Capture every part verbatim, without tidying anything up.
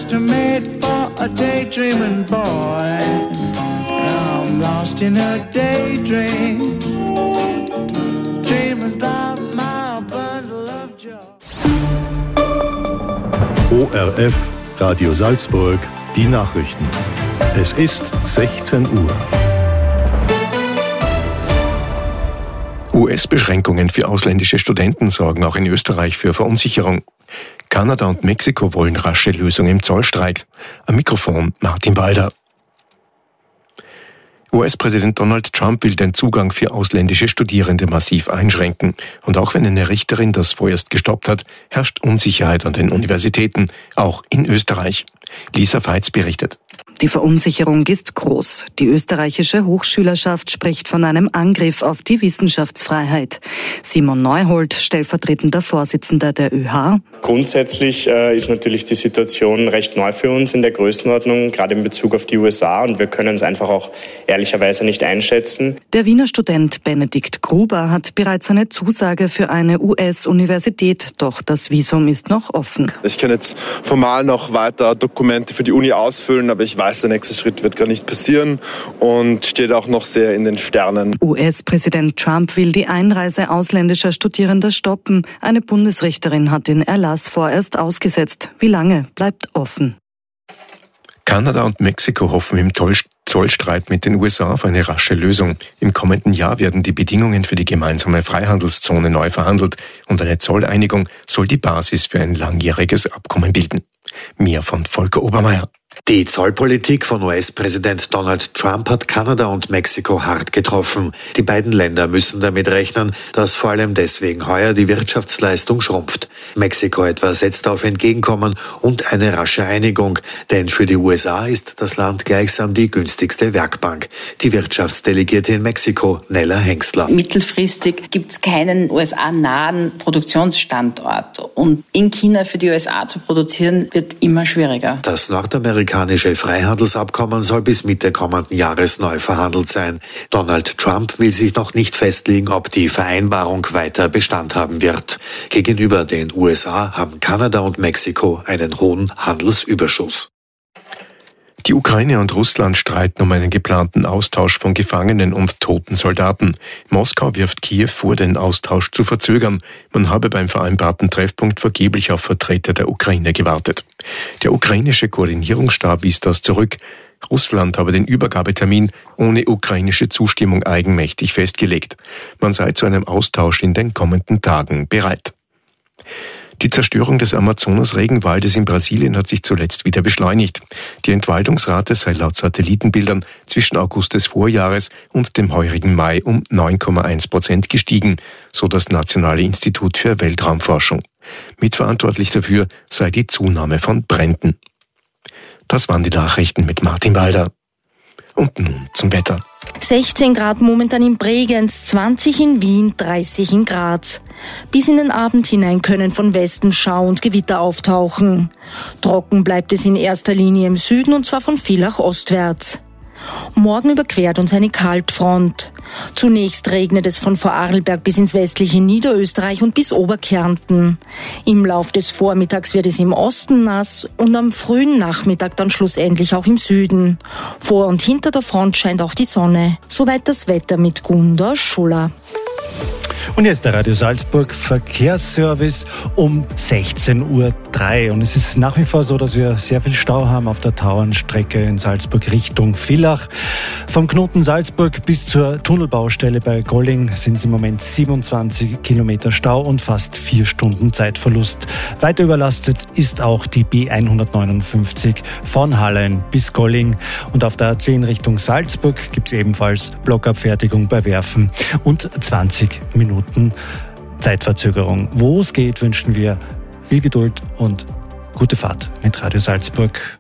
just made for a daydreaming boy. I'm lost in a daydream, dreaming about my bundle of joy. O R F, Radio Salzburg, die Nachrichten. Es ist sechzehn Uhr. U S-Beschränkungen für ausländische Studenten sorgen auch in Österreich für Verunsicherung. Kanada und Mexiko wollen rasche Lösung im Zollstreit. Am Mikrofon Martin Balder. U S-Präsident Donald Trump will den Zugang für ausländische Studierende massiv einschränken. Und auch wenn eine Richterin das vorerst gestoppt hat, herrscht Unsicherheit an den Universitäten, auch in Österreich. Lisa Veitz berichtet. Die Verunsicherung ist groß. Die österreichische Hochschülerschaft spricht von einem Angriff auf die Wissenschaftsfreiheit. Simon Neuhold, stellvertretender Vorsitzender der Ö H. Grundsätzlich äh, ist natürlich die Situation recht neu für uns in der Größenordnung, gerade in Bezug auf die U S A. Und wir können es einfach auch ehrlicherweise nicht einschätzen. Der Wiener Student Benedikt Gruber hat bereits eine Zusage für eine U S-Universität. Doch das Visum ist noch offen. Ich kann jetzt formal noch weiter Dokumente für die Uni ausfüllen, aber ich weiß, der nächste Schritt wird gar nicht passieren und steht auch noch sehr in den Sternen. U S-Präsident Trump will die Einreise ausländischer Studierender stoppen. Eine Bundesrichterin hat den Erlass vorerst ausgesetzt. Wie lange bleibt offen? Kanada und Mexiko hoffen im Zollstreit mit den U S A auf eine rasche Lösung. Im kommenden Jahr werden die Bedingungen für die gemeinsame Freihandelszone neu verhandelt und eine Zolleinigung soll die Basis für ein langjähriges Abkommen bilden. Mehr von Volker Obermeier. Die Zollpolitik von U S-Präsident Donald Trump hat Kanada und Mexiko hart getroffen. Die beiden Länder müssen damit rechnen, dass vor allem deswegen heuer die Wirtschaftsleistung schrumpft. Mexiko etwa setzt auf Entgegenkommen und eine rasche Einigung, denn für die U S A ist das Land gleichsam die günstigste Werkbank. Die Wirtschaftsdelegierte in Mexiko, Nella Hengstler. Mittelfristig gibt es keinen U S A-nahen Produktionsstandort und in China für die U S A zu produzieren wird immer schwieriger. Das nordamerikanische Das amerikanische Freihandelsabkommen soll bis Mitte kommenden Jahres neu verhandelt sein. Donald Trump will sich noch nicht festlegen, ob die Vereinbarung weiter Bestand haben wird. Gegenüber den U S A haben Kanada und Mexiko einen hohen Handelsüberschuss. Die Ukraine und Russland streiten um einen geplanten Austausch von Gefangenen und toten Soldaten. Moskau wirft Kiew vor, den Austausch zu verzögern. Man habe beim vereinbarten Treffpunkt vergeblich auf Vertreter der Ukraine gewartet. Der ukrainische Koordinierungsstab wies das zurück. Russland habe den Übergabetermin ohne ukrainische Zustimmung eigenmächtig festgelegt. Man sei zu einem Austausch in den kommenden Tagen bereit. Die Zerstörung des Amazonas-Regenwaldes in Brasilien hat sich zuletzt wieder beschleunigt. Die Entwaldungsrate sei laut Satellitenbildern zwischen August des Vorjahres und dem heurigen Mai um neun Komma eins Prozent gestiegen, so das Nationale Institut für Weltraumforschung. Mitverantwortlich dafür sei die Zunahme von Bränden. Das waren die Nachrichten mit Martin Balder. Und nun zum Wetter. sechzehn Grad momentan in Bregenz, zwanzig in Wien, dreißig in Graz. Bis in den Abend hinein können von Westen Schau und Gewitter auftauchen. Trocken bleibt es in erster Linie im Süden und zwar von Villach ostwärts. Morgen überquert uns eine Kaltfront. Zunächst regnet es von Vorarlberg bis ins westliche Niederösterreich und bis Oberkärnten. Im Lauf des Vormittags wird es im Osten nass und am frühen Nachmittag dann schlussendlich auch im Süden. Vor und hinter der Front scheint auch die Sonne. Soweit das Wetter mit Gunda Schuller. Und jetzt der Radio Salzburg Verkehrsservice um sechzehn Uhr drei. Und es ist nach wie vor so, dass wir sehr viel Stau haben auf der Tauernstrecke in Salzburg Richtung Villach. Vom Knoten Salzburg bis zur Tunnelbaustelle bei Golling sind es im Moment siebenundzwanzig Kilometer Stau und fast vier Stunden Zeitverlust. Weiter überlastet ist auch die B hundertneunundfünfzig von Hallein bis Golling. Und auf der A zehn Richtung Salzburg gibt es ebenfalls Blockabfertigung bei Werfen und zwanzig Minuten Zeitverzögerung. Wo es geht, wünschen wir viel Geduld und gute Fahrt mit Radio Salzburg.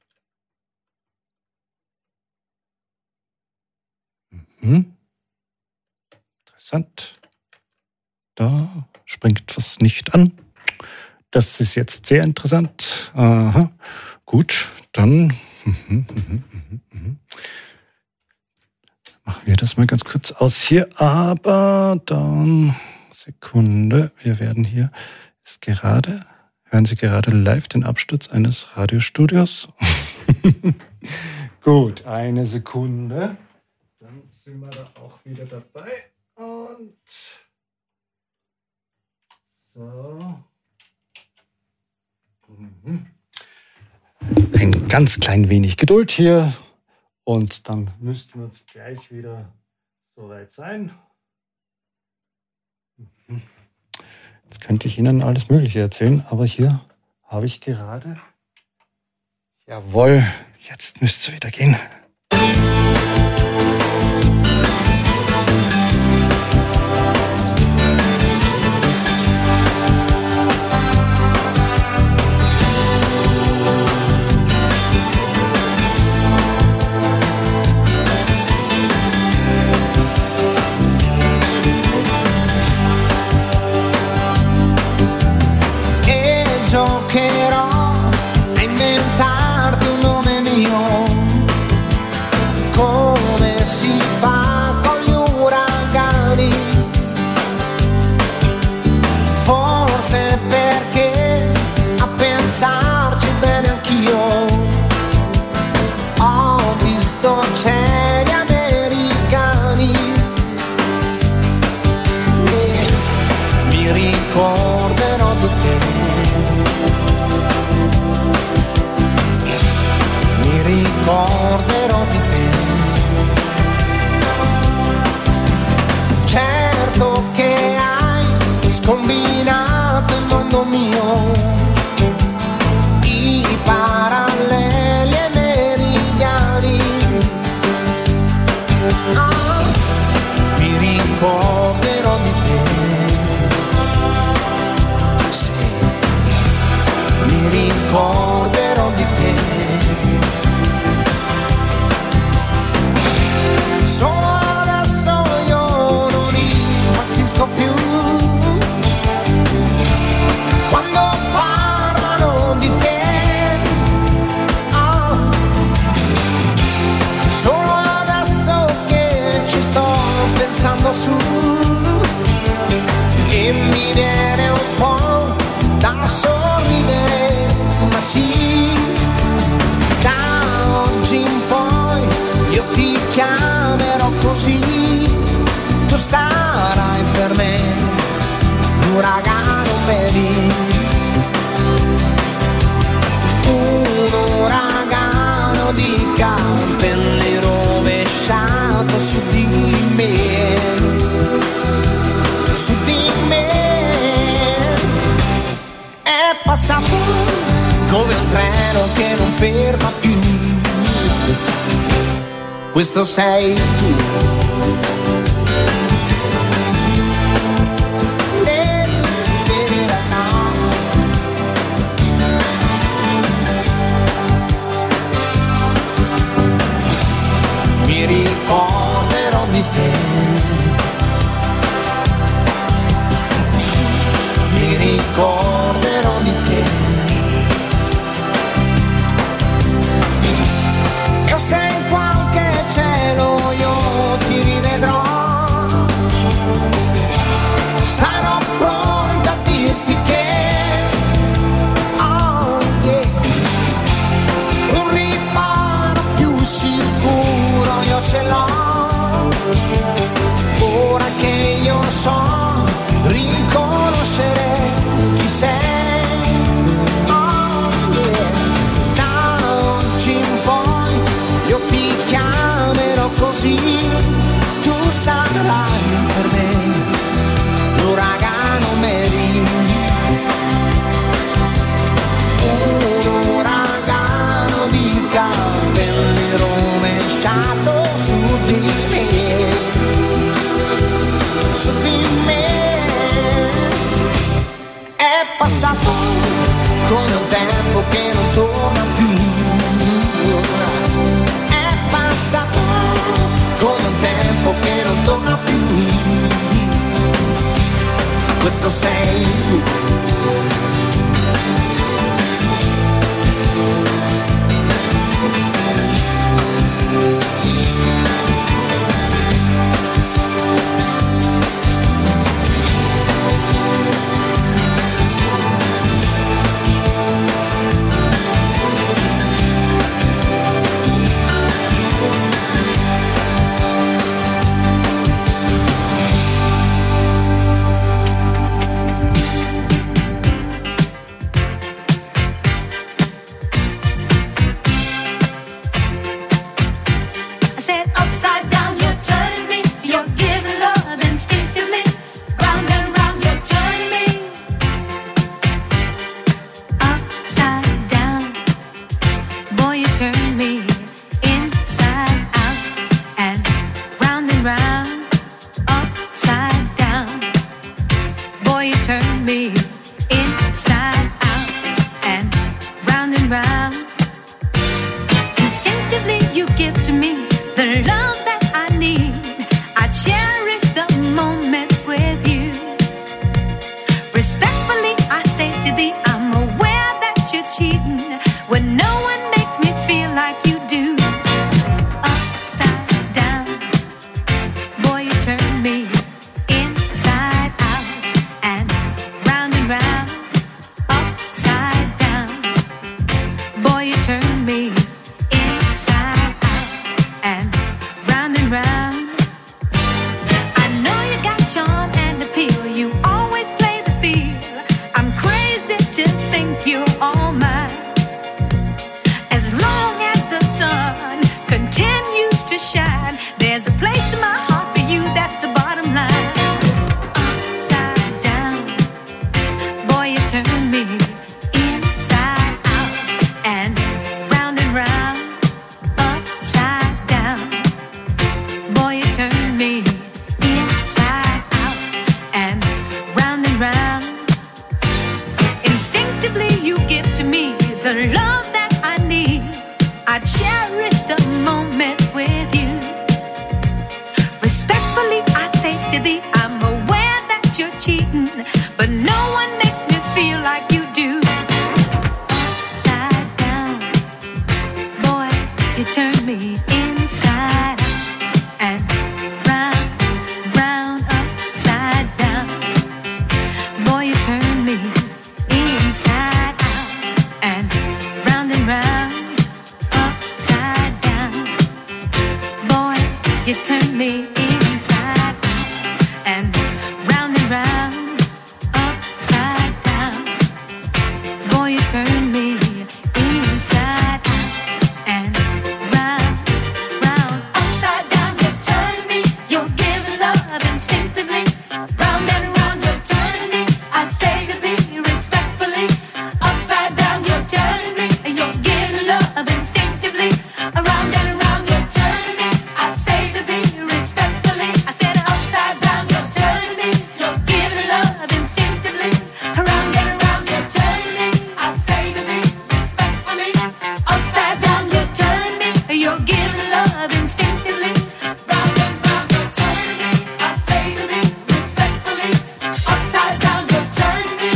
Mhm. Interessant. Da springt was nicht an. Das ist jetzt sehr interessant. Aha. Gut, dann mhm, mhm, mhm, mhm. machen wir das mal ganz kurz aus hier. Aber dann, Sekunde, wir werden hier, ist gerade, hören Sie gerade live den Absturz eines Radiostudios. Gut, eine Sekunde. Dann sind wir da auch wieder dabei. Und so. Mhm. Ein ganz klein wenig Geduld hier. Und dann müssten wir uns gleich wieder soweit sein. Mhm. Jetzt könnte ich Ihnen alles Mögliche erzählen, aber hier habe ich gerade... Jawohl, jetzt müsste es wieder gehen. Ricorderò di te. Certo che hai scombinato il mondo mio, i paralleli e meridiani. Ah, mi ricorderò di te. Sì, mi ricorderò di te. Solo adesso io non impazzisco più quando parlano di te. Oh. Solo adesso che ci sto pensando su e mi viene un po' da sorridere, ma sì, da oggi in poi io ti chiamerò così, tu sarai per me un uragano, baby, un uragano di capelli rovesciato su di me, su di me. È passato come un treno che non ferma più. Questo sei tu. Mi ricorderò di te. Mi ricorderò di te. E se in qualche cielo io ti rivedrò, sarò pronta a dirti che oh yeah, un riparo più sicuro io ce l'ho. Ora che io so riconoscere chi sei, oh yeah, da oggi in poi io ti chiamerò così, tu sarai per me l'uragano Mary, un uragano di capelli rovesciato su di me, su di me. È passato come un tempo che non torna più. Come un tempo che non torna più. Questo sei tu. and round. Instinctively you give to me the love that I need. I cherish the moments with you. Respectfully I say to thee, I'm aware that you're cheating when no one makes me feel like you do. Upside down, boy, you turn me inside out and round and round. Upside down, boy, you turn me inside out and round and round. I know you got charm and appeal, you always play the field. I'm crazy to think you're all mine. As long as the sun continues to shine, there's a place in my heart for you, that's the bottom line. Upside down, boy, you turn me inside out and round and round. Upside down, boy, you turn me inside out and round and round. Instinctively you give to me the love that I need. I cherish the moments with you. Respectfully I say to thee, I'm aware that you're cheating, but no one makes me feel like you do. Upside down, boy, you turn me inside out and round, round, upside down. Boy, you turn me inside out and round and round. Upside down, boy, you turn me inside out and round and round. Upside down, boy, you turn me inside out and round, round. Upside down, you turn me, you're giving love instinctively. Round and round, you're turning me, I say to thee respectfully. Upside down, you're turning me, you're giving love instinctively. Around and around, you're turning me, I say to thee respectfully. I said upside down, you're turning me, you're giving love instinctively. Around and around, you're turning me, I say to thee respectfully. Upside down, you're turning me, you're giving love instinctively. Round and round, you're turning me, I say to thee respectfully. Upside down, you're turning me.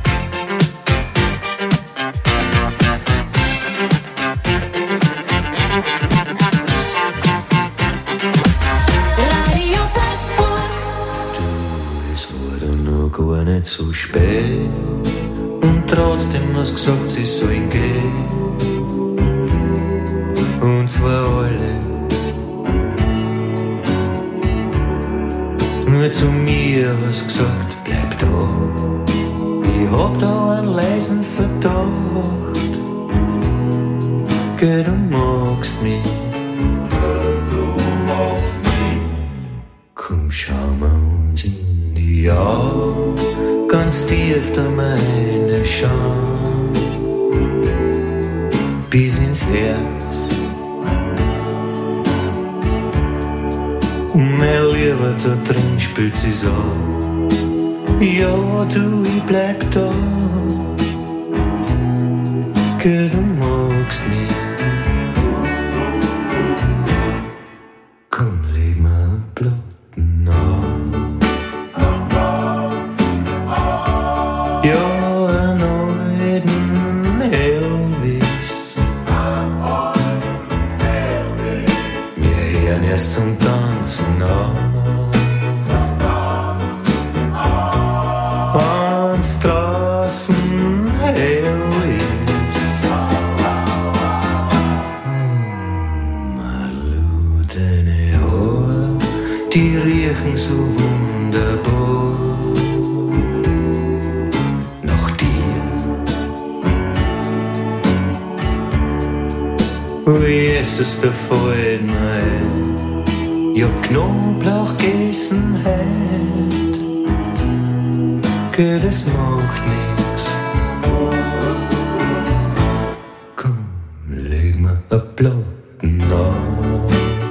Radio Salzburg. Es wurde noch gar nicht so spät und trotzdem hast gesagt, sie sollen gehen. Und zwar alle. Nur zu mir hast gesagt, bleib da. Ich hab da einen leisen Verdacht. Geh, du magst mich. Komm, schauen wir uns in die Augen, ganz tief da meine Scham, bis ins Herz. Und mein Lieber, da drin spült sie's an. Ja, du, ich bleib da. Geh, du magst mich. Komm, leg mir ein Platten auf. Ja, einen alten Elvis. Wir hören erst zum Tanzen auf. Wenn's draußen hell ist. Malu, deine Haare, die riechen so wunderbar nach dir. Oh Jesus, da fällt mir ein, ich hab Knoblauch gegessen heut. Geh, das macht nix. Komm, leg mir a Platten auf.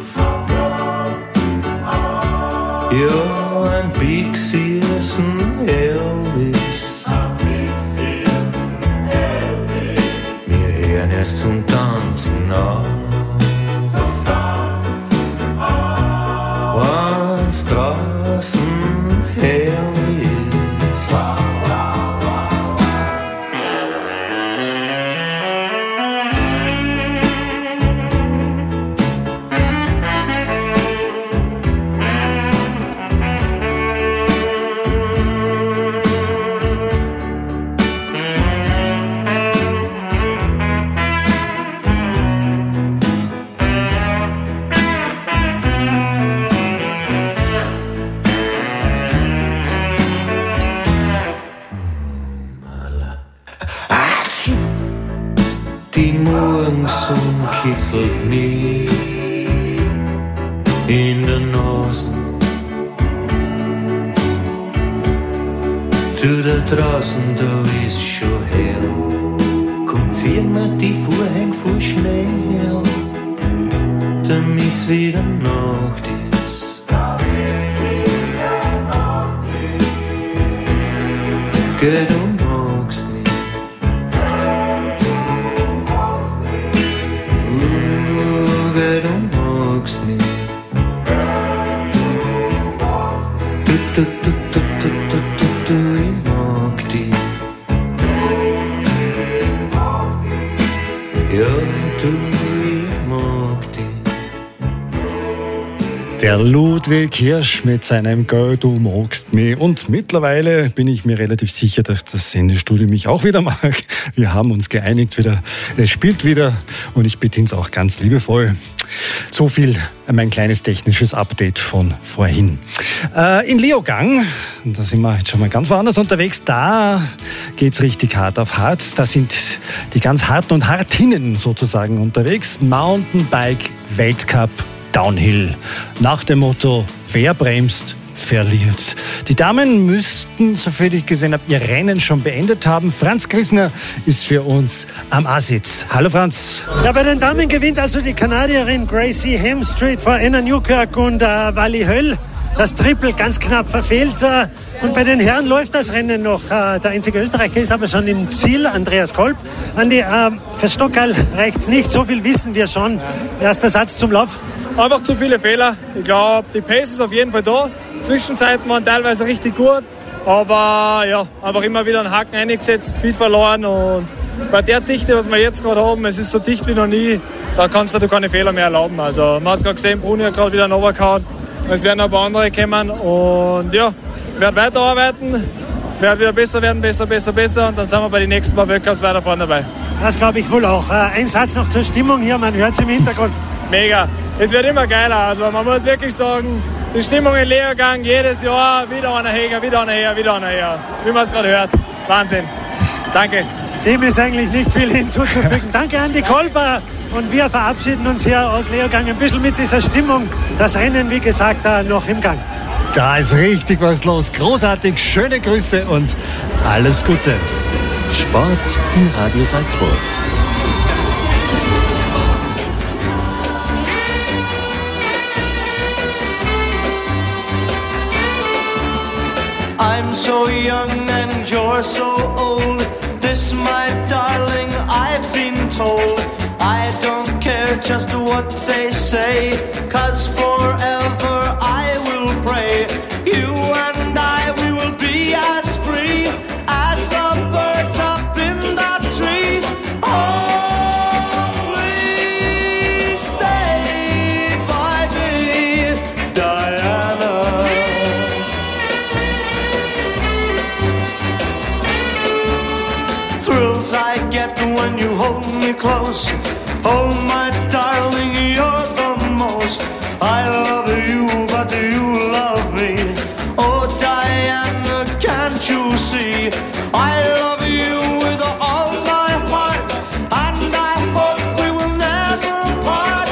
Ja, ein Big Season Elvis. Wir erst zum Tanzen an. Zum Tanzen an. Wenn's draußen hell ist. Die Morgensonne kitzelt mich in der Nase. Du da draußen, da ist schon hell. Komm, zieh mir die Vorhänge voll schnell her, damit's wieder Nacht ist. Geh, du magst mich. Du magst mich. Du, du, du, du, du, du, du, du, ich mag dich. Ja, du, ich mag dich. Der Ludwig Hirsch mit seinem Girl, du magst mich. Und mittlerweile bin ich mir relativ sicher, dass das Sendestudio mich auch wieder mag. Wir haben uns geeinigt wieder. Es spielt wieder und ich bitte ihn auch ganz liebevoll. So viel mein kleines technisches Update von vorhin. Äh, in Leogang, da sind wir jetzt schon mal ganz woanders unterwegs, da geht's richtig hart auf hart. Da sind die ganz Harten und Hartinnen sozusagen unterwegs. Mountainbike Weltcup Downhill. Nach dem Motto, wer bremst, verliert. Die Damen müssten, soviel ich gesehen habe, ihr Rennen schon beendet haben. Franz Grissner ist für uns am A-Sitz. Hallo Franz. Ja, bei den Damen gewinnt also die Kanadierin Gracie Hemstreet vor Anna Newkirk und äh, Wally Höll. Das Triple ganz knapp verfehlt. Äh, und bei den Herren läuft das Rennen noch. Äh, der einzige Österreicher ist aber schon im Ziel, Andreas Kolb. Andi, äh, für Stockerl reicht's nicht, so viel wissen wir schon. Erster Satz zum Lauf. Einfach zu viele Fehler. Ich glaube, die Pace ist auf jeden Fall da. Zwischenzeiten waren teilweise richtig gut, aber ja, einfach immer wieder einen Haken eingesetzt, Speed verloren und bei der Dichte, was wir jetzt gerade haben, es ist so dicht wie noch nie, da kannst du keine Fehler mehr erlauben. Also man hat es gerade gesehen, Bruni hat gerade wieder einen Overcut, es werden ein paar andere kommen und ja, ich werde weiterarbeiten, werde wieder besser werden, besser, besser, besser und dann sind wir bei den nächsten paar Weltcups weiter vorne dabei. Das glaube ich wohl auch. Ein Satz noch zur Stimmung hier, man hört es im Hintergrund. Mega, es wird immer geiler, also man muss wirklich sagen, die Stimmung in Leogang jedes Jahr, wieder einer her, wieder einer her, wieder einer her, wie man es gerade hört. Wahnsinn. Danke. Dem ist eigentlich nicht viel hinzuzufügen. Danke an die Kolber und wir verabschieden uns hier aus Leogang ein bisschen mit dieser Stimmung. Das Rennen, wie gesagt, noch im Gang. Da ist richtig was los. Großartig, schöne Grüße und alles Gute. Sport in Radio Salzburg. I'm so young and you're so old. This, my darling, I've been told. I don't care just what they say, 'cause forever I will pray. You and I, we will be as free as the birds up in the trees. Oh, please stay by me, Diana. Thrills I get when you hold me close. Oh, my darling, you're the most. I love you, but you love me. Oh, Diana, can't you see? I love you with all my heart, and I hope we will never part.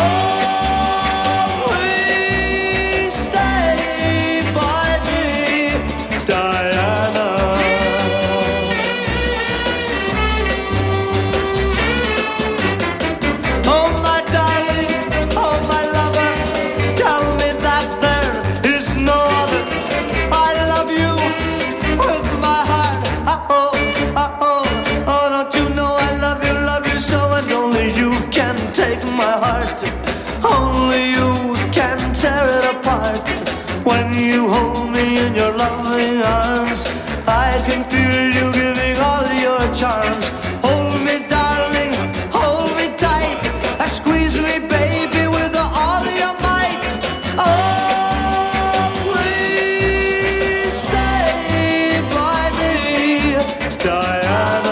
Oh, please stay by me, Diana. Oh, my darling, oh, my lover, tell me that there is no other. I love you with my heart. Oh, you hold me in your loving arms, I can feel you giving all your charms. Hold me, darling, hold me tight, squeeze me, baby, with all your might. Oh, please stay by me, Diana.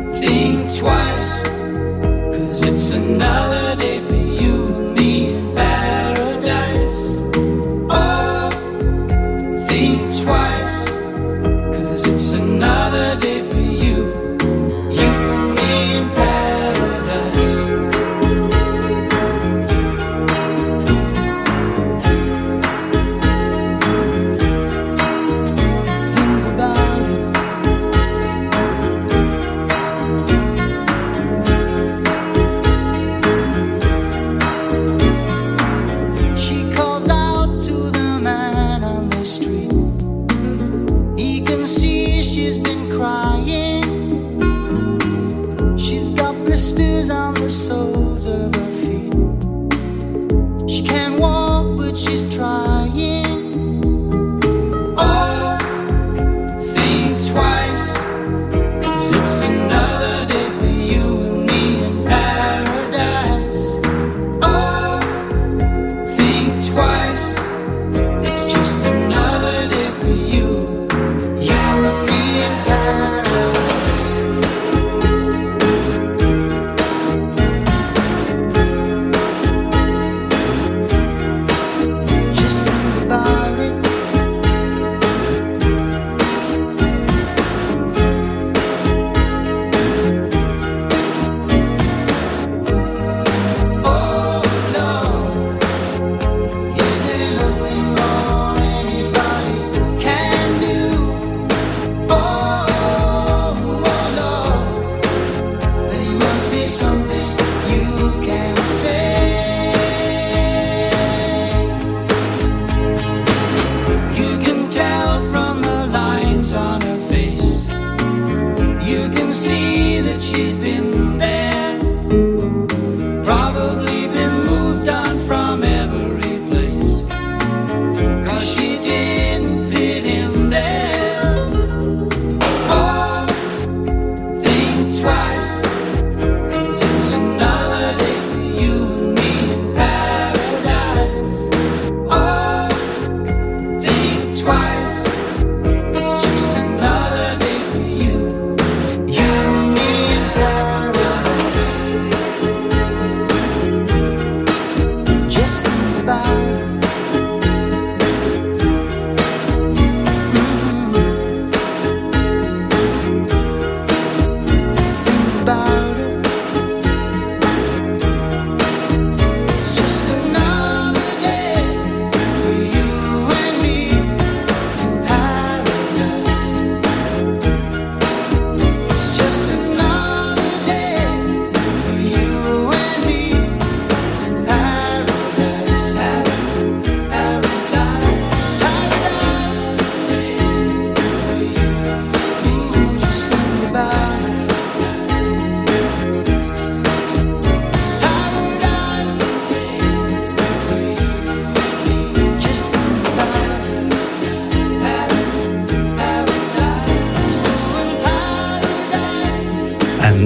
Twice, 'cause it's another day for you and me and back.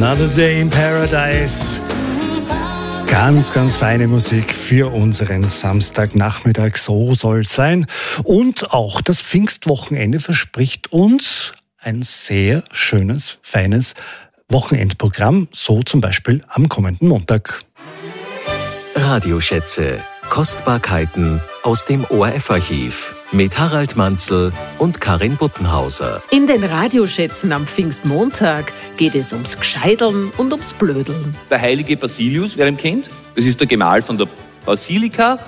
Another Day in Paradise. Ganz, ganz feine Musik für unseren Samstagnachmittag. So soll es sein. Und auch das Pfingstwochenende verspricht uns ein sehr schönes, feines Wochenendprogramm. So zum Beispiel am kommenden Montag. Radioschätze. Kostbarkeiten aus dem O R F-Archiv mit Harald Manzl und Karin Buttenhauser. In den Radioschätzen am Pfingstmontag geht es ums Gscheideln und ums Blödeln. Der heilige Basilius, wer ihn kennt, das ist der Gemahl von der Basilika.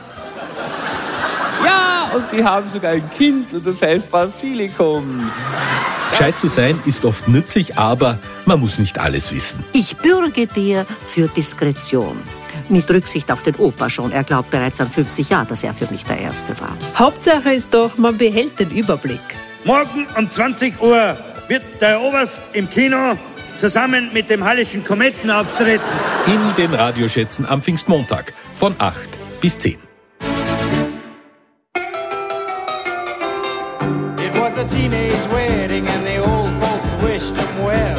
Ja, und die haben sogar ein Kind und das heißt Basilikum. Gescheit zu sein ist oft nützlich, aber man muss nicht alles wissen. Ich bürge dir für Diskretion. Mit Rücksicht auf den Opa schon. Er glaubt bereits an fünfzig Jahre, dass er für mich der Erste war. Hauptsache ist doch, man behält den Überblick. Morgen um zwanzig Uhr wird der Herr Oberst im Kino zusammen mit dem Hallischen Kometen auftreten. In den Radioschätzen am Pfingstmontag von acht bis zehn. It was a teenage wedding and the old folks wished him well.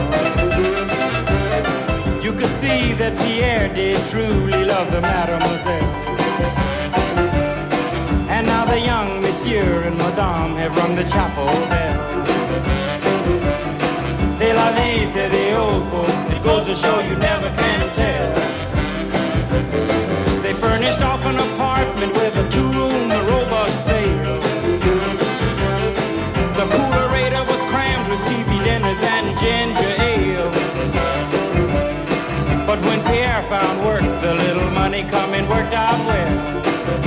You could see that Pierre did truly love the mademoiselle. And now the young monsieur and madame have rung the chapel bell. C'est la vie, say the old folks, it goes to show you never can tell. They furnished off an apartment with a two-room robot sale. The coolerator was crammed with T V dinners and ginger ale. But when Pierre found work, the little money coming worked out well.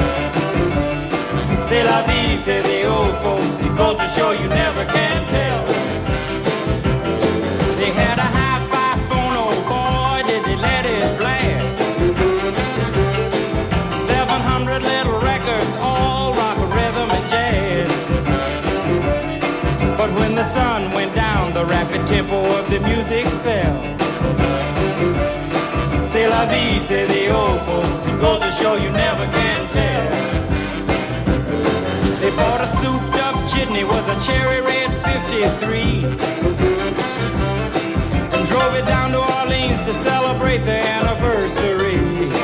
C'est la vie, say the old folks, it goes to show you never can tell. They had a hi-fi phone, oh boy, did they let it blast. Seven hundred little records, all rock, rhythm, and jazz. But when the sun went down, the rapid tempo of the music fell. C'est la vie, say the old folks, it goes to show you never can tell. They bought a souped up jitney, was a cherry red fifty-three, and drove it down to Orleans to celebrate their anniversary.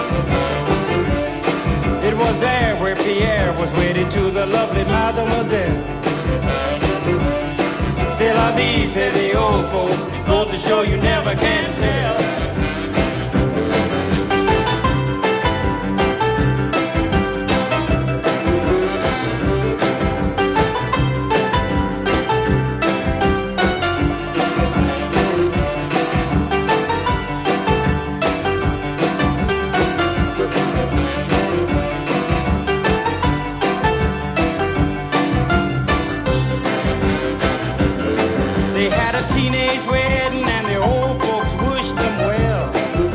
It was there where Pierre was wedded to the lovely mademoiselle. C'est la vie, say the old folks, it goes to show you never can tell. Teenage wedding and the old folks wished them well.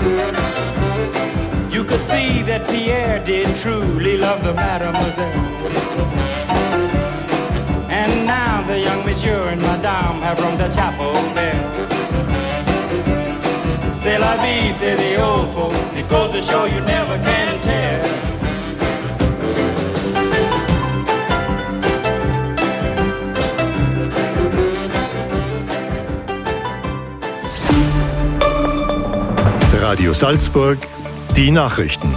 You could see that Pierre did truly love the mademoiselle. And now the young monsieur and madame have rung the chapel bell. C'est la vie, say the old folks, it goes to show you never can tell. Radio Salzburg, die Nachrichten.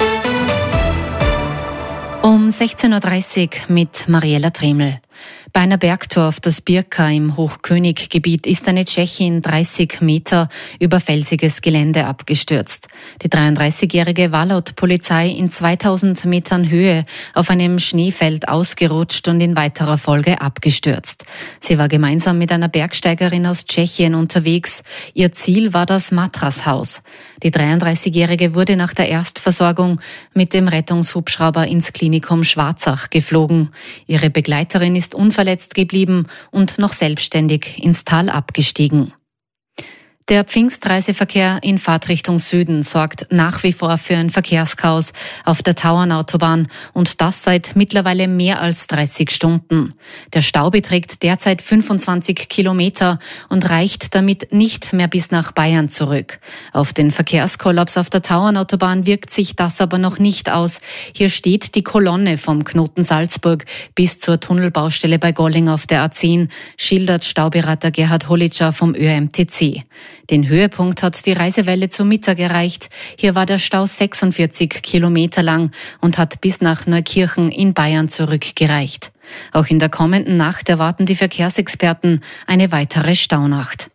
Um sechzehn Uhr dreißig mit Mariella Tremel. Bei einer Bergtour auf das Birka im Hochköniggebiet ist eine Tschechin dreißig Meter über felsiges Gelände abgestürzt. Die dreiunddreißigjährige war laut Polizei in zweitausend Metern Höhe auf einem Schneefeld ausgerutscht und in weiterer Folge abgestürzt. Sie war gemeinsam mit einer Bergsteigerin aus Tschechien unterwegs. Ihr Ziel war das Matrashaus. Die dreiunddreißigjährige wurde nach der Erstversorgung mit dem Rettungshubschrauber ins Klinikum Schwarzach geflogen. Ihre Begleiterin ist unverletzt geblieben und noch selbstständig ins Tal abgestiegen. Der Pfingstreiseverkehr in Fahrtrichtung Süden sorgt nach wie vor für ein Verkehrschaos auf der Tauernautobahn und das seit mittlerweile mehr als dreißig Stunden. Der Stau beträgt derzeit fünfundzwanzig Kilometer und reicht damit nicht mehr bis nach Bayern zurück. Auf den Verkehrskollaps auf der Tauernautobahn wirkt sich das aber noch nicht aus. Hier steht die Kolonne vom Knoten Salzburg bis zur Tunnelbaustelle bei Golling auf der A zehn, schildert Stauberater Gerhard Holitscher vom Ö M T C. Den Höhepunkt hat die Reisewelle zu Mittag erreicht. Hier war der Stau sechsundvierzig Kilometer lang und hat bis nach Neukirchen in Bayern zurückgereicht. Auch in der kommenden Nacht erwarten die Verkehrsexperten eine weitere Staunacht.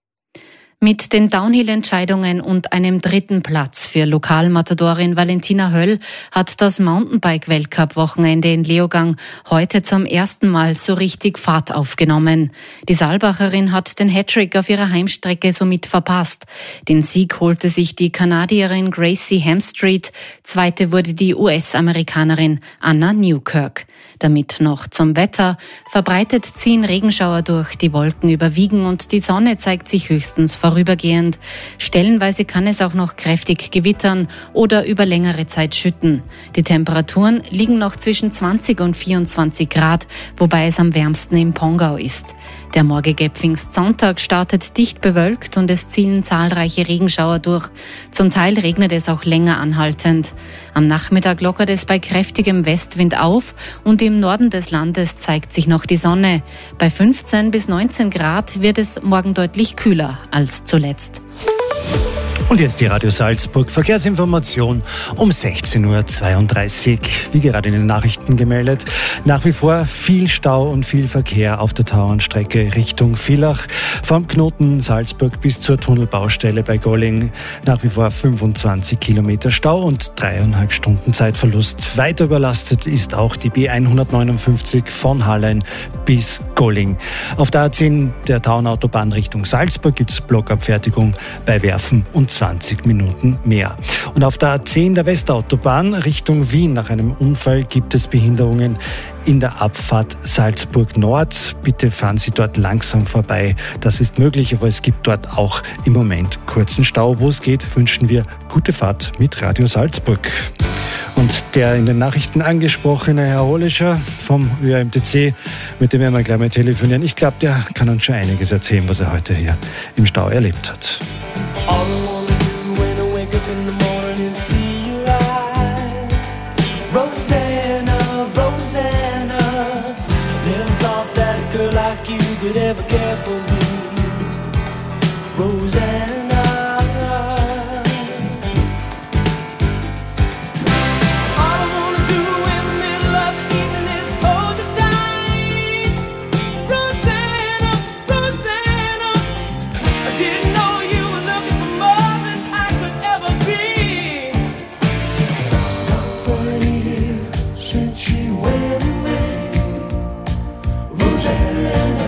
Mit den Downhill-Entscheidungen und einem dritten Platz für Lokalmatadorin Valentina Höll hat das Mountainbike-Weltcup-Wochenende in Leogang heute zum ersten Mal so richtig Fahrt aufgenommen. Die Saalbacherin hat den Hattrick auf ihrer Heimstrecke somit verpasst. Den Sieg holte sich die Kanadierin Gracie Hemstreet, zweite wurde die U S-Amerikanerin Anna Newkirk. Damit noch zum Wetter. Verbreitet ziehen Regenschauer durch, die Wolken überwiegen und die Sonne zeigt sich höchstens vorübergehend. Stellenweise kann es auch noch kräftig gewittern oder über längere Zeit schütten. Die Temperaturen liegen noch zwischen zwanzig und vierundzwanzig Grad, wobei es am wärmsten im Pongau ist. Der morgige Pfingstsonntag startet dicht bewölkt und es ziehen zahlreiche Regenschauer durch. Zum Teil regnet es auch länger anhaltend. Am Nachmittag lockert es bei kräftigem Westwind auf und im Norden des Landes zeigt sich noch die Sonne. Bei fünfzehn bis neunzehn Grad wird es morgen deutlich kühler als zuletzt. Und jetzt die Radio Salzburg Verkehrsinformation um sechzehn Uhr zweiunddreißig. Wie gerade in den Nachrichten gemeldet, nach wie vor viel Stau und viel Verkehr auf der Tauernstrecke Richtung Villach. Vom Knoten Salzburg bis zur Tunnelbaustelle bei Golling nach wie vor fünfundzwanzig Kilometer Stau und dreieinhalb Stunden Zeitverlust. Weiter überlastet ist auch die B hundertneunundfünfzig von Hallein bis Golling. Auf der A zehn der Tauernautobahn Richtung Salzburg gibt es Blockabfertigung bei Werfen und zwanzig Minuten mehr. Und auf der A zehn der Westautobahn Richtung Wien nach einem Unfall gibt es Behinderungen in der Abfahrt Salzburg Nord. Bitte fahren Sie dort langsam vorbei. Das ist möglich, aber es gibt dort auch im Moment kurzen Stau. Wo es geht, wünschen wir gute Fahrt mit Radio Salzburg. Und der in den Nachrichten angesprochene Herr Holischer vom Ö A M T C, mit dem werden wir gleich mal telefonieren. Ich glaube, der kann uns schon einiges erzählen, was er heute hier im Stau erlebt hat. Could ever care for me, Rosanna. All I wanna do in the middle of the evening is hold you tight, Rosanna, Rosanna. I didn't know you were looking for more than I could ever be. Not for a year since she went away, Rosanna.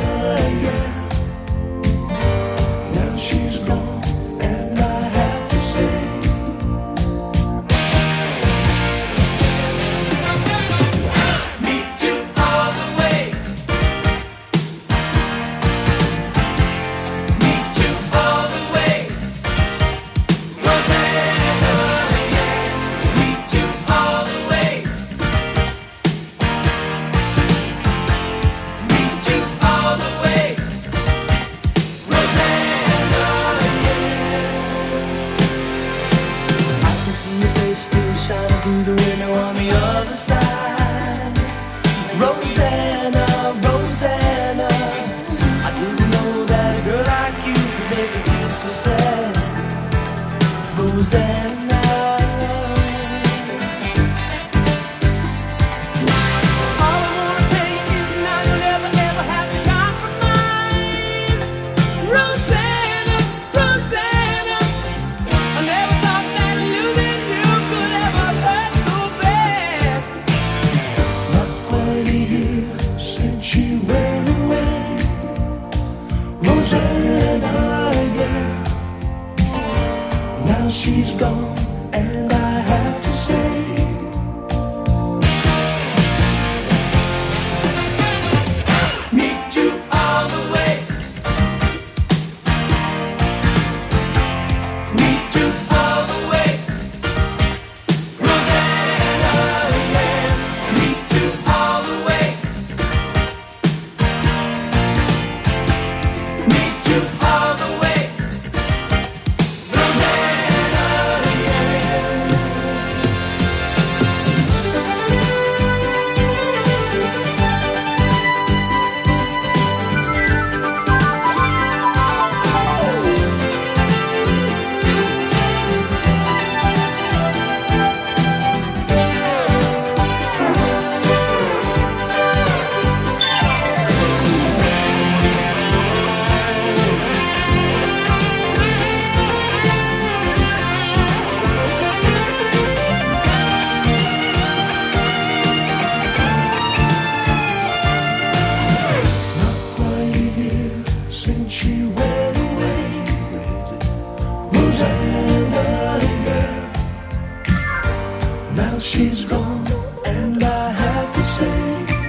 she's gone, and I have to say,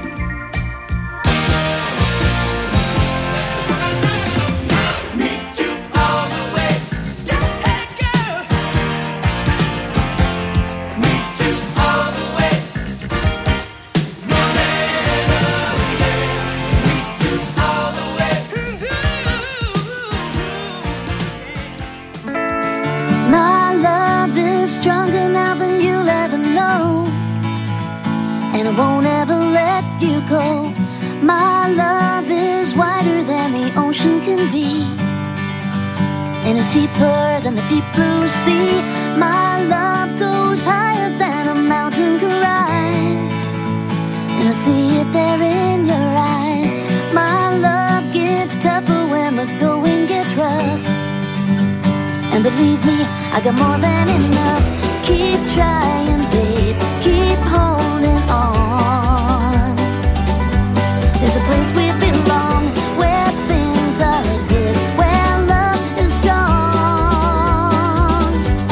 and I won't ever let you go. My love is wider than the ocean can be, and it's deeper than the deep blue sea. My love goes higher than a mountain can rise, and I see it there in your eyes. My love gets tougher when the going gets rough, and believe me, I got more than enough. Keep trying, babe, keep holding on. There's a place we belong, where things are good, where love is strong.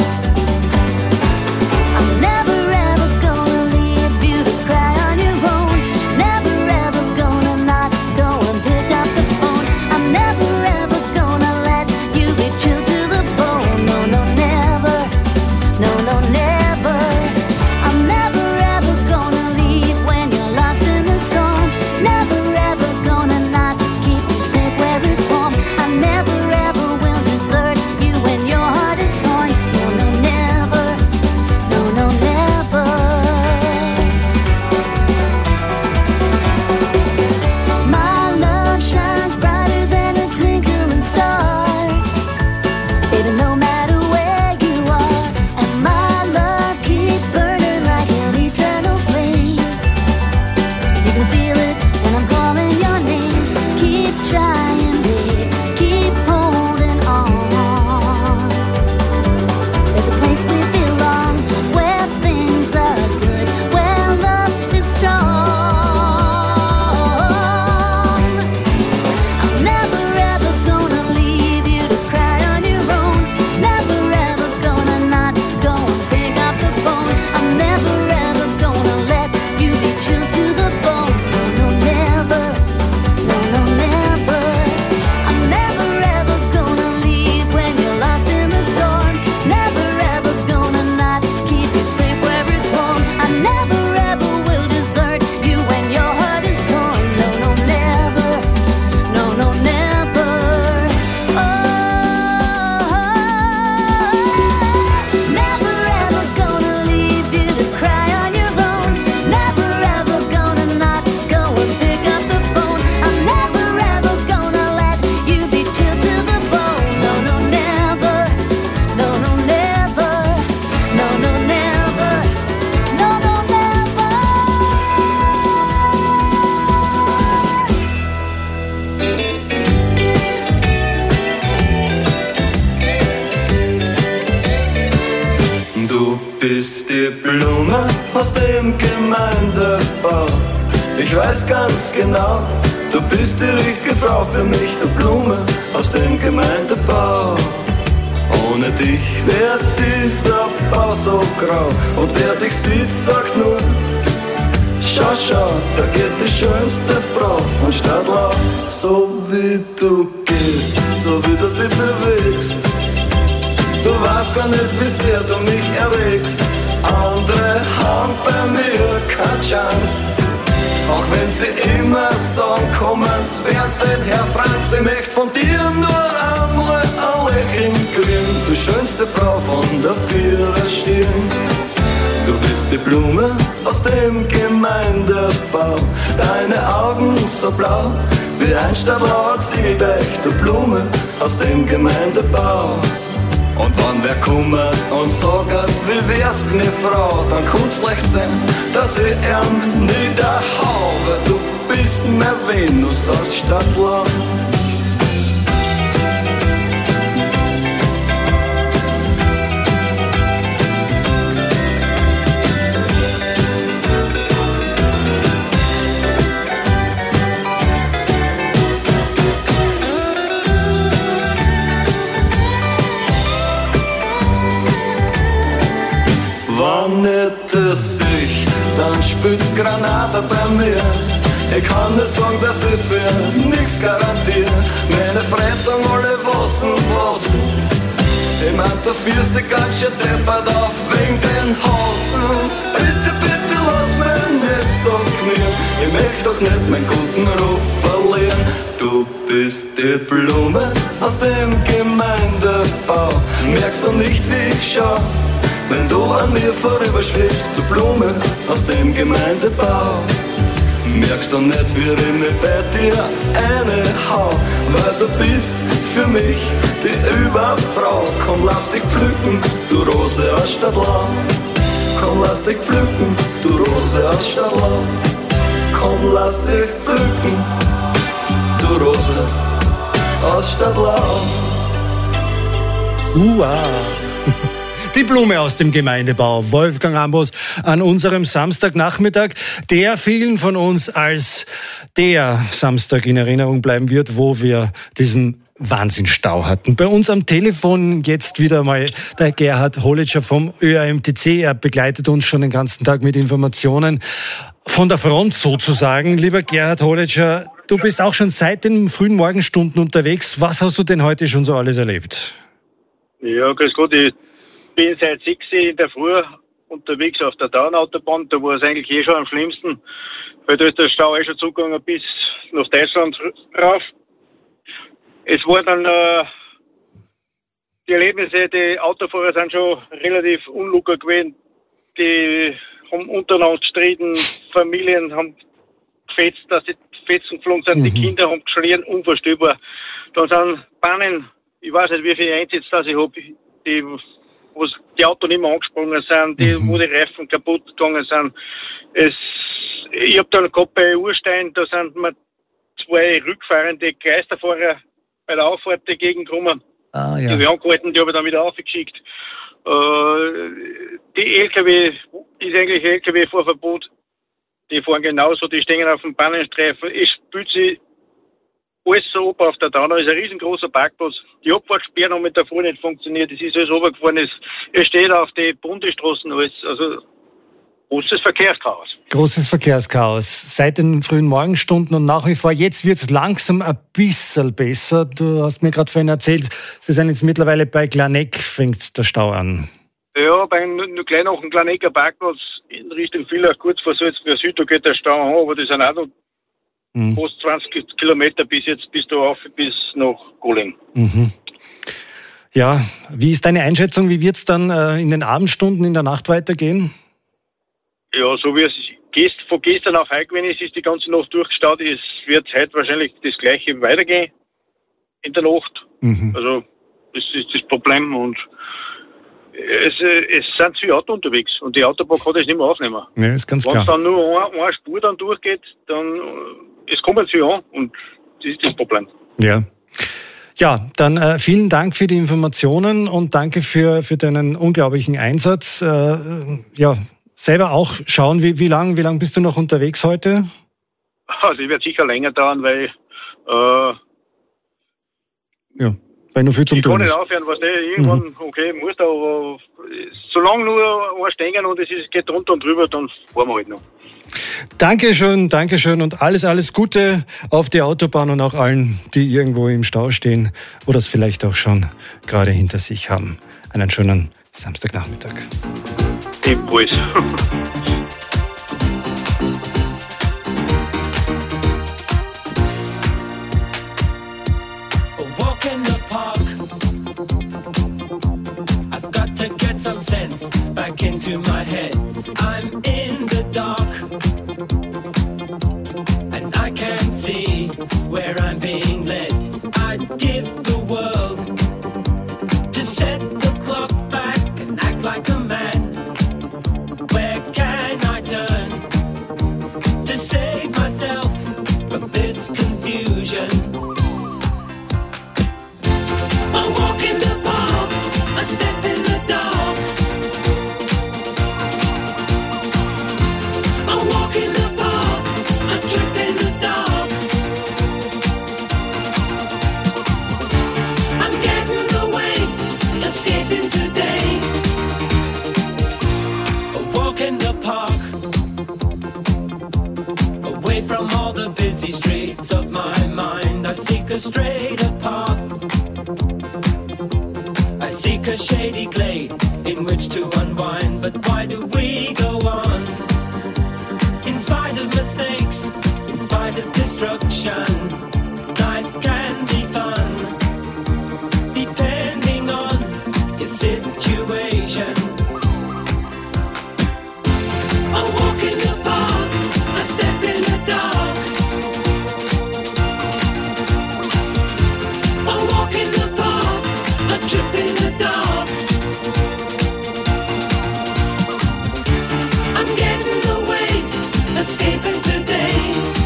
I'm never ever gonna leave you to cry on your own. Never ever gonna not go and pick up the phone. I'm never ever gonna let you be chilled to the bone. No, no, never. No, no, never. I'm never ever gonna leave when you're lost in the storm. Never ever gonna not keep you safe where it's warm. I never ever will desert you when your heart is torn. No, no, never. No, no, never. My love shines brighter than a twinkling star, baby, no matter where you are. And my love keeps burning like an eternal flame. You can feel it when I'm calling your name. Keep trying, babe, keep holding on. There's a place we belong, where things are good, where love is strong. I'm never ever gonna leave you to cry on your own. Never ever gonna not go and pick up the phone. I'm never ever gonna let you be chilled to the bone. No, no, never. No, no, never. I'm never ever gonna leave when you're lost in the storm. Never ever gonna not keep you safe where it's warm. I never ever will desert you when your heart is torn. No, no, never. No, no, never. Oh, never ever gonna leave you to cry on your own. Never ever gonna not go and pick up the phone. I'm never ever gonna let you be chilled to the bone. No, no, never. No, no, never. No, no, never. No, no, never. Du bist die Blume aus dem Gemeindebau. Ich weiß ganz genau, du bist die richtige Frau für mich, die Blume aus dem Gemeindebau. Ohne dich wär dieser Bau so grau, und wer dich sieht, sagt nur: Schau, schau, da geht die schönste Frau von Stadtlau. So wie du gehst, so wie du dich bewegst, du weißt gar nicht, wie sehr du mich erregst. Andere haben bei mir keine Chance, auch wenn sie immer sagen, komm ans Fernsehen, Herr Franz. Ich möchte von dir nur einmal ein Lächeln kriegen, du schönste Frau von der Viererstirn. Du bist die Blume aus dem Gemeindebau, deine Augen so blau wie ein Stadtlauer Ziedeich, du Blume aus dem Gemeindebau. Und wenn wer kummert und sagt, wie wär's, ne Frau, dann kann's leicht sein, dass ich ihn niederhau, weil du bist mein Venus aus Stadtlau. Wann nicht das dich, dann spürt's Granate bei mir. Ich kann nur sagen, dass ich für nix garantiere. Meine Freunde sagen alle was und was. Ich mein, du führst dich ganz schön deppert auf wegen den Hasen. Bitte, bitte lass mich nicht so knien. Ich möchte doch nicht meinen guten Ruf verlieren. Du bist die Blume aus dem Gemeindebau. Merkst du nicht, wie ich schau, wenn du an mir vorüberschwebst? Du Blume aus dem Gemeindebau. Merkst du nicht, wie ich mich bei dir einhau? Weil du bist für mich die Überfrau. Komm, lass dich pflücken, du Rose aus Stadtlau. Komm, lass dich pflücken, du Rose aus Stadtlau. Komm, lass dich pflücken, du Rose aus Stadtlau. Uah. Die Blume aus dem Gemeindebau, Wolfgang Ambros an unserem Samstagnachmittag, der vielen von uns als der Samstag in Erinnerung bleiben wird, wo wir diesen Wahnsinnsstau hatten. Bei uns am Telefon jetzt wieder mal der Gerhard Holitscher vom Ö A M T C. Er begleitet uns schon den ganzen Tag mit Informationen von der Front sozusagen. Lieber Gerhard Holitscher, du bist auch schon seit den frühen Morgenstunden unterwegs. Was hast du denn heute schon so alles erlebt? Ja, grüß Gott, ich bin seit sechs in der Früh unterwegs auf der Tauernautobahn, da war es eigentlich eh schon am schlimmsten, weil da ist der Stau eh schon zugegangen bis nach Deutschland rauf. Es war dann, äh, die Erlebnisse, die Autofahrer sind schon relativ unlucker gewesen, die haben untereinander gestritten, Familien haben gefetzt, dass die Fetzen geflogen sind, mhm. Die Kinder haben geschrien, unvorstellbar. Dann sind Bahnen, ich weiß nicht, wie viele Einsätze das ich habe, die wo die Autos nicht mehr angesprungen sind, die, mhm. wo die Reifen kaputt gegangen sind. Es, ich habe dann gehabt bei Urstein, da sind mir zwei rückfahrende Geisterfahrer bei der Auffahrt dagegen gekommen. Ah, ja. Die habe ich angehalten, die habe ich dann wieder aufgeschickt. Äh, die L K W, ist eigentlich L K W-Fahrverbot, die fahren genauso, die stehen auf dem Bahnenstreifen. Es spült sich alles so ab auf der Donau, ist ein riesengroßer Parkplatz. Die Abfahrtssperre mit davor nicht funktioniert, es ist alles runtergefahren, es, es steht auf die Bundesstraßen alles, also großes Verkehrschaos. Großes Verkehrschaos. Seit den frühen Morgenstunden und nach wie vor. Jetzt wird es langsam ein bisschen besser. Du hast mir gerade vorhin erzählt, Sie sind jetzt mittlerweile bei Glaneck, fängt der Stau an. Ja, beim gleich nach dem Glanecker Parkplatz in Richtung Villach, kurz vor Salzburg Süd, da geht der Stau an, aber das sind auch noch mhm. fast zwanzig Kilometer bis jetzt, bis da auf, bis nach Golling. Mhm. Ja, wie ist deine Einschätzung? Wie wird es dann äh, in den Abendstunden, in der Nacht weitergehen? Ja, so wie es gest, von gestern auf heute gewesen ist, ist die ganze Nacht durchgestaut. Es wird heute wahrscheinlich das Gleiche weitergehen in der Nacht. Mhm. Also, das ist das Problem. Und es, es sind viele Autos unterwegs und die Autobahn kann das nicht mehr aufnehmen. Ja, ist ganz Wenn klar. es dann nur eine, eine Spur dann durchgeht, dann es kommen viele an und das ist das Problem. Ja. Ja, dann äh, vielen Dank für die Informationen und danke für, für deinen unglaublichen Einsatz. Äh, ja, selber auch schauen, wie, wie lang, wie lang bist du noch unterwegs heute? Also ich werde sicher länger dauern, weil äh, ja, weil nur viel zum ich Tun kann ist. nicht aufhören, was der irgendwann, mhm. okay, muss da, aber solange nur ein stehen und es ist, geht drunter und drüber, dann fahren wir halt noch. Dankeschön, Dankeschön und alles, alles Gute auf die Autobahn und auch allen, die irgendwo im Stau stehen oder es vielleicht auch schon gerade hinter sich haben. Einen schönen Samstagnachmittag. Ebenfalls. Walk in the park. I've got to get some sense back into my head. I'm in the dark and I can't see where I'm being led. I'd give the world to set the clock back and act like a man. Where can I turn to save myself from this confusion? I walk in the park, I step in the dark. I walk in the park, I trip in the dark. I'm getting away, escaping today. I walk in the park. Away from all the busy streets of my mind, I seek a straighter path. I seek a shady glade in which to unwind. But why do we go on? In spite of mistakes, in spite of destruction, life can be fun, depending on your situation. A walk in the park, a step in the dark. A walk in the park, a trip in the dark. I'm getting away, escaping today.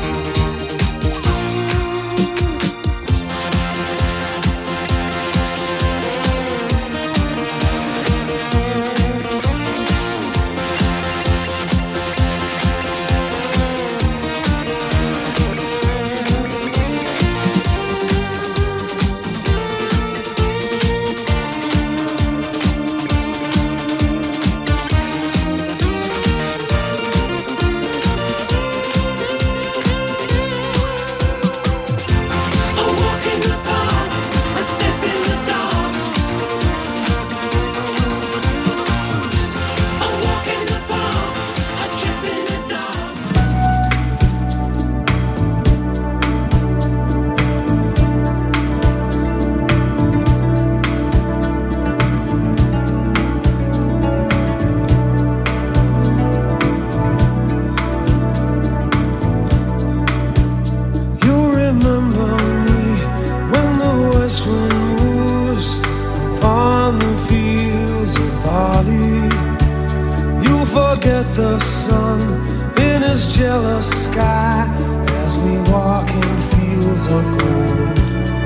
The sun in his jealous sky as we walk in fields of gold.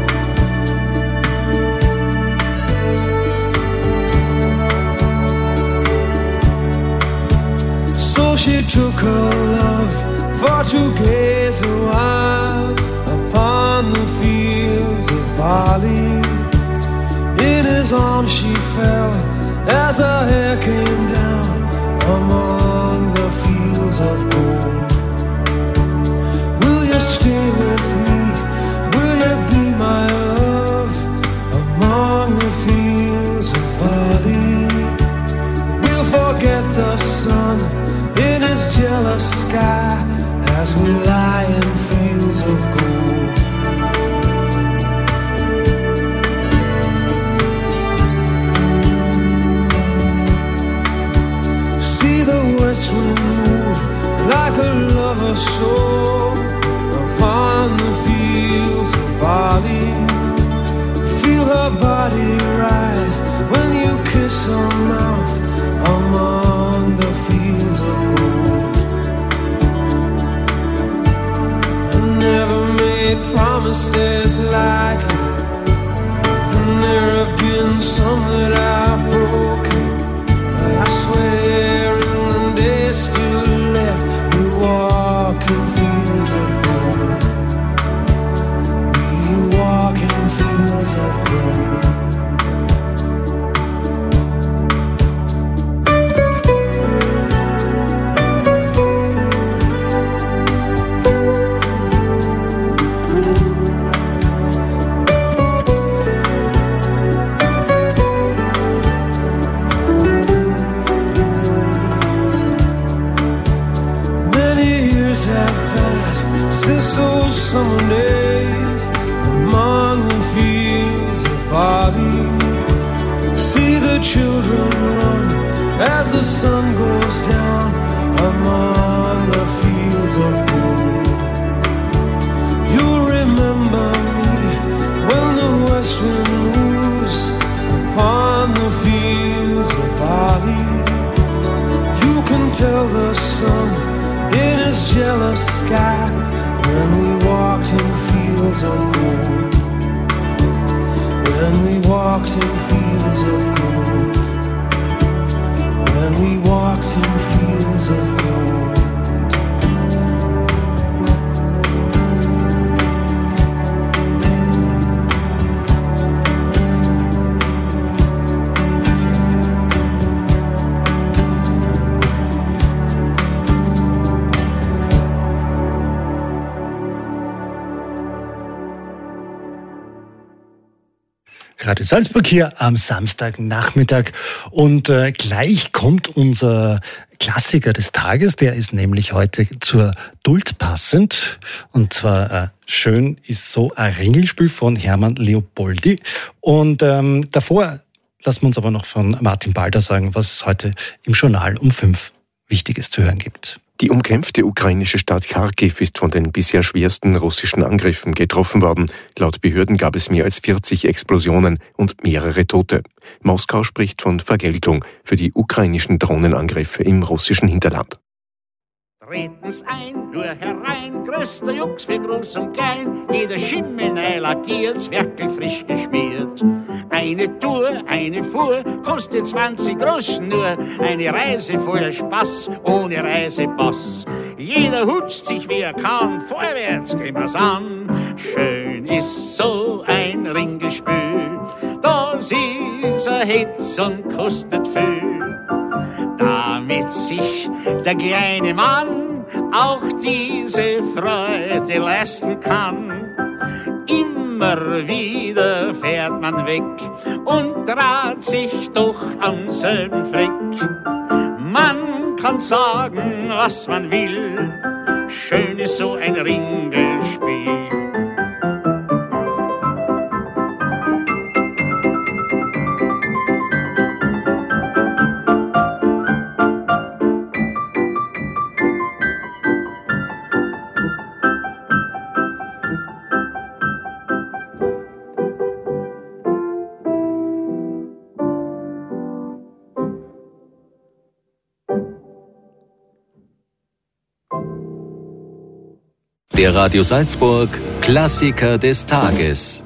So she took her love for to gaze a while upon the fields of barley. In his arms she fell as her hair came down among the fields of gold. Will you stay with me? Will you be my love among the fields of barley? We'll forget the sun in his jealous sky as we lie in fields of gold. The west wind move like a lover's soul upon the fields of barley. Feel her body rise when you kiss her mouth among the fields of gold. I never made promises lightly, and there have been some that I've broken. But I swear still left, we walk in fields of gold. We walk in fields of gold. Since those summer days among the fields of barley, see the children run as the sun goes down among the fields of gold. You'll remember me when the west wind moves upon the fields of barley. You can tell the sun in his jealous sky when we walked in fields of gold. When we walked in fields of gold. When we walked in fields of gold. Radio Salzburg hier am Samstagnachmittag und äh, gleich kommt unser Klassiker des Tages, der ist nämlich heute zur Duld passend und zwar äh, Schön ist so ein Ringelspiel von Hermann Leopoldi und ähm, davor lassen wir uns aber noch von Martin Balder sagen, was es heute im Journal um fünf Wichtiges zu hören gibt. Die umkämpfte ukrainische Stadt Kharkiv ist von den bisher schwersten russischen Angriffen getroffen worden. Laut Behörden gab es mehr als vierzig Explosionen und mehrere Tote. Moskau spricht von Vergeltung für die ukrainischen Drohnenangriffe im russischen Hinterland. Treten's ein, nur herein, größter Jux für groß und klein, jeder Schimmel neu lackiert, Zwerkel frisch geschmiert. Eine Tour, eine Fuhr, kostet zwanzig Groschen nur, eine Reise voller Spaß, ohne Reisepass. Jeder hutscht sich wie er kann, vorwärts gehen wir's an. Schön ist so ein Ringelspiel, da sitzt er Hitz und kostet viel. Damit sich der kleine Mann auch diese Freude leisten kann. Immer wieder fährt man weg und draht sich doch am selben Fleck. Man kann sagen, was man will, schön ist so ein Ringelspiel. Der Radio Salzburg Klassiker des Tages.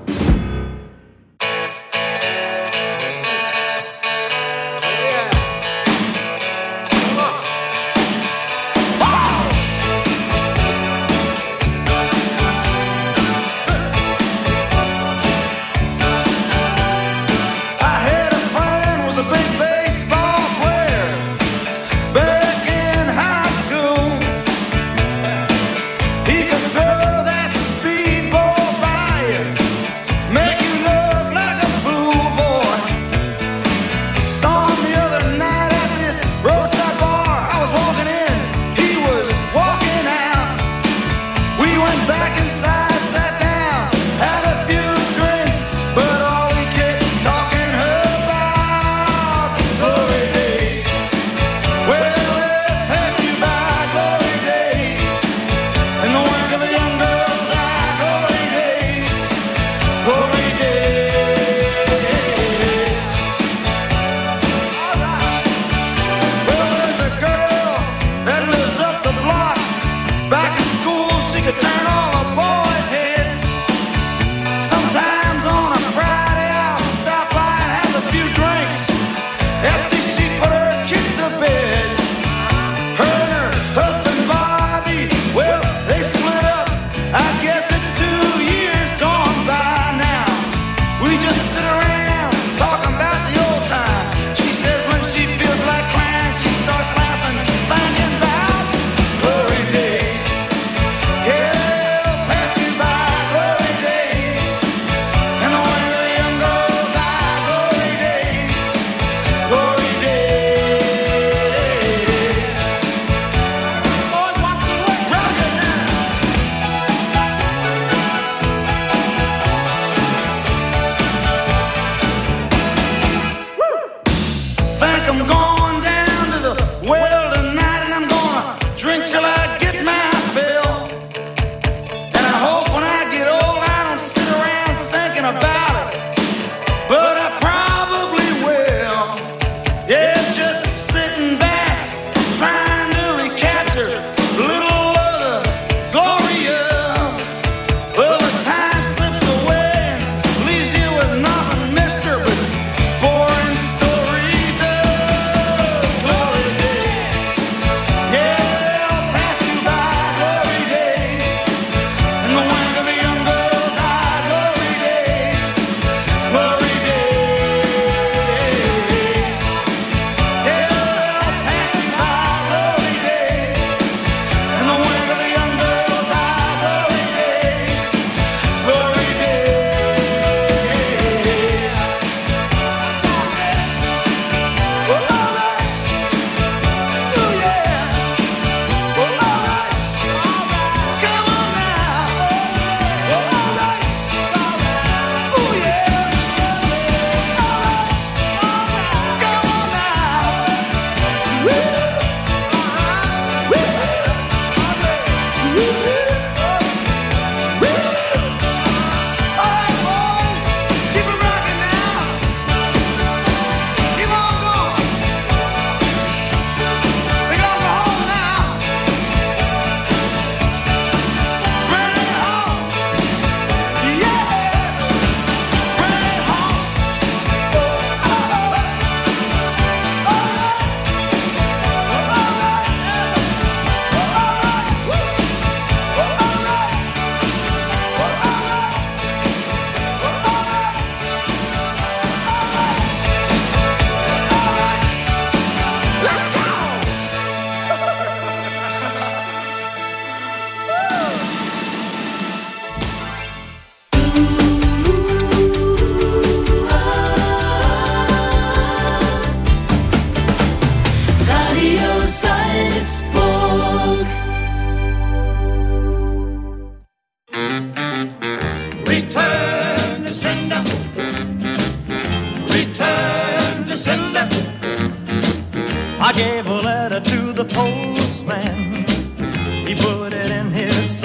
Pass you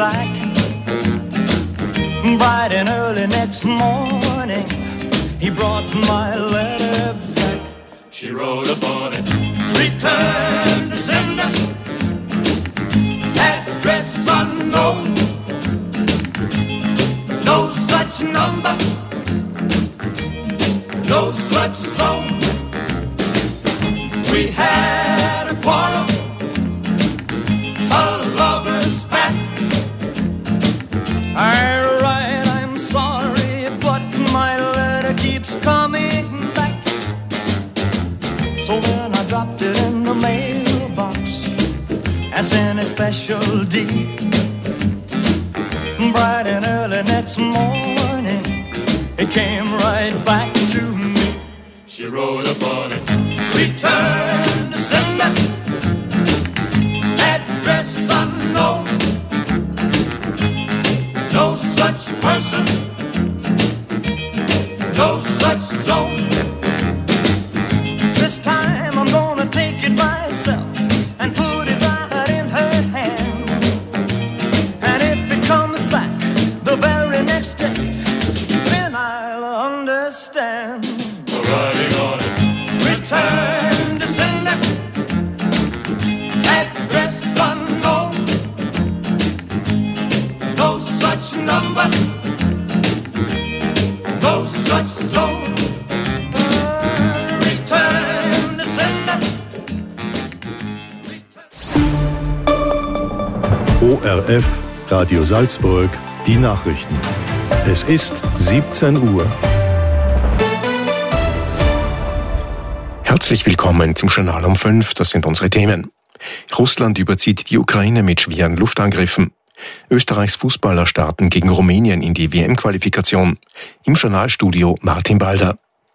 sack. Bright and early next morning, he brought my letter back. She wrote upon it, return to sender, address unknown, no such number, no such zone. We had a quarrel, a lover's spat. I write, I'm sorry, but my letter keeps coming back. So then I dropped it in the mailbox as in a special deed. Bright and early next morning, it came right back to me. She wrote upon it, return to sender, address unknown, no such person, no such zone. This time I'm gonna take it myself and put it right in her hand. And if it comes back the very next day, then I'll understand. Writing on it, return to sender, address unknown, no such number, no such zone. Return to sender. O R F, Radio Salzburg, die Nachrichten. Es ist siebzehn Uhr. Herzlich willkommen zum Journal um fünf, das sind unsere Themen. Russland überzieht die Ukraine mit schweren Luftangriffen. Österreichs Fußballer starten gegen Rumänien in die W M-Qualifikation. Im Journalstudio Martin Balder.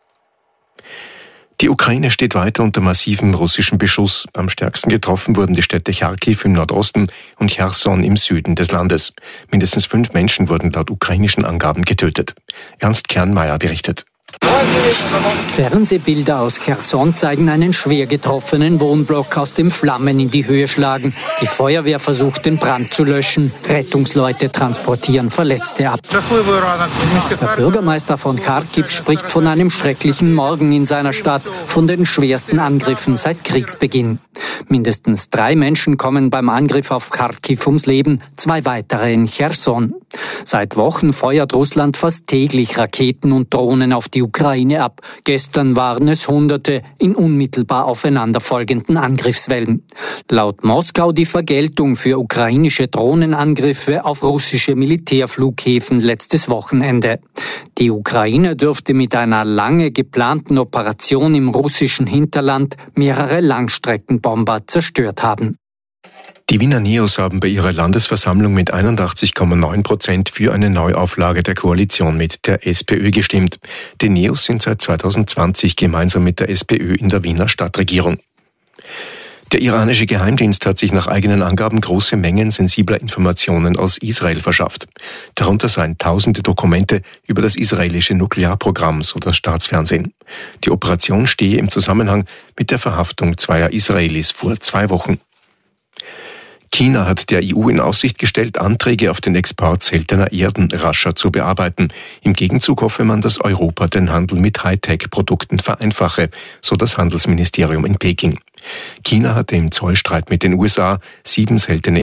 Die Ukraine steht weiter unter massivem russischen Beschuss. Am stärksten getroffen wurden die Städte Charkiw im Nordosten und Cherson im Süden des Landes. Mindestens fünf Menschen wurden laut ukrainischen Angaben getötet. Ernst Kernmeier berichtet. Fernsehbilder aus Cherson zeigen einen schwer getroffenen Wohnblock aus dem Flammen in die Höhe schlagen. Die Feuerwehr versucht, den Brand zu löschen. Rettungsleute transportieren Verletzte ab. Der Bürgermeister von Charkiw spricht von einem schrecklichen Morgen in seiner Stadt, von den schwersten Angriffen seit Kriegsbeginn. Mindestens drei Menschen kommen beim Angriff auf Charkiw ums Leben, zwei weitere in Cherson. Seit Wochen feuert Russland fast täglich Raketen und Drohnen auf die Ukraine ab. Gestern waren es Hunderte in unmittelbar aufeinanderfolgenden Angriffswellen. Laut Moskau die Vergeltung für ukrainische Drohnenangriffe auf russische Militärflughäfen letztes Wochenende. Die Ukraine dürfte mit einer lange geplanten Operation im russischen Hinterland mehrere Langstreckenbomber zerstört haben. Die Wiener Neos haben bei ihrer Landesversammlung mit einundachtzig Komma neun Prozent für eine Neuauflage der Koalition mit der SPÖ gestimmt. Die Neos sind seit zweitausendzwanzig gemeinsam mit der SPÖ in der Wiener Stadtregierung. Der iranische Geheimdienst hat sich nach eigenen Angaben große Mengen sensibler Informationen aus Israel verschafft. Darunter seien tausende Dokumente über das israelische Nuklearprogramm, so das Staatsfernsehen. Die Operation stehe im Zusammenhang mit der Verhaftung zweier Israelis vor zwei Wochen. China hat der E U in Aussicht gestellt, Anträge auf den Export seltener Erden rascher zu bearbeiten. Im Gegenzug hoffe man, dass Europa den Handel mit Hightech-Produkten vereinfache, so das Handelsministerium in Peking. China hatte im Zollstreit mit den U S A sieben seltene